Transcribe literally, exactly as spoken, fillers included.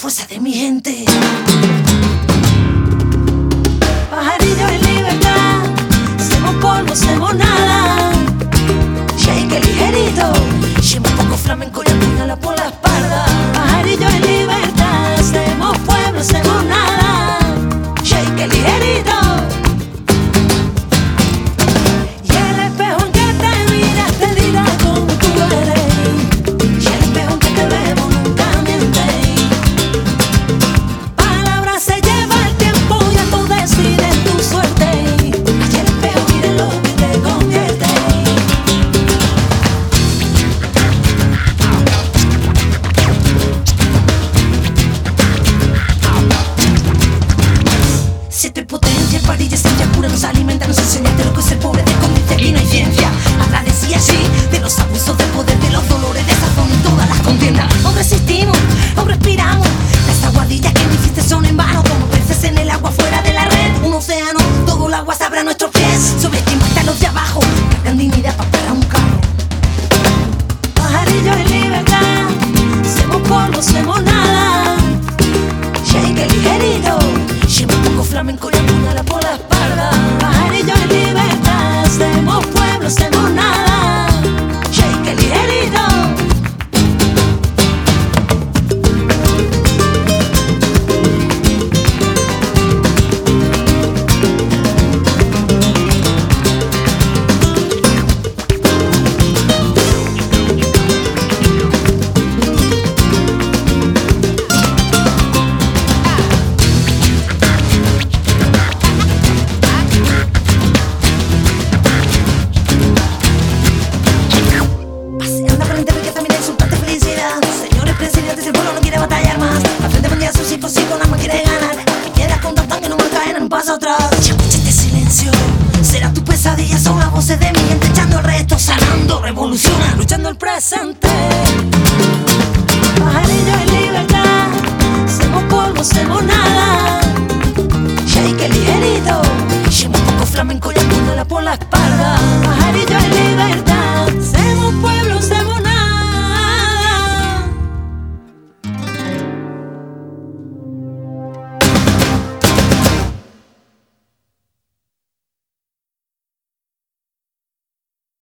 fuerza de mi gente. Pajarillo en libertad, somos polvo, somos nada. Shake ligerito, lleva un poco flamenco y apuñala por la espalda. Pajarillo en libertad, somos pueblo, somos nada. Shake ligerito. Y el espejo en que te miras te dirá cómo tú eres. Y el espejo en que te vemos nunca miente. Palabras se lleva el tiempo y a tú decides tu suerte. Y el espejo mira lo que te convierte. Siete potencias, varilla, esencia pura nos alimenta, nos enseña de lo que es el pobre, de condición y no hay ciencia. Agradecía así de los abusos de poder, de los dolores de sazón y todas las contiendas. Aún resistimos, aún respiramos. Las aguadillas que no hiciste son en vano, como peces en el agua fuera de la red. Un océano, todo el agua sabrá a nuestros pies. Subestimaste a los de abajo, gran dignidad para parar un carro. Pajarillos en libertad, somos polvo, somos nada. Shake ligerito, lleva un poco flamenco y apuñala por la espalda. Pajarillo en libertad, somos pueblo, somos nada. Shake ligerito. Paseando por la internet que también es un parte de felicidad. Señores presidentes, el pueblo no quiere batallar más. La frente vendía a sus hijos y con más quiere ganar. Que quieras con tanto que no me caen en un paso atrás. Ya escucha este silencio, será tu pesadilla. Son las voces de mi gente echando el resto, sanando, revolucionando, luchando el presente. Pajarillo en libertad, somos polvo, somos nada.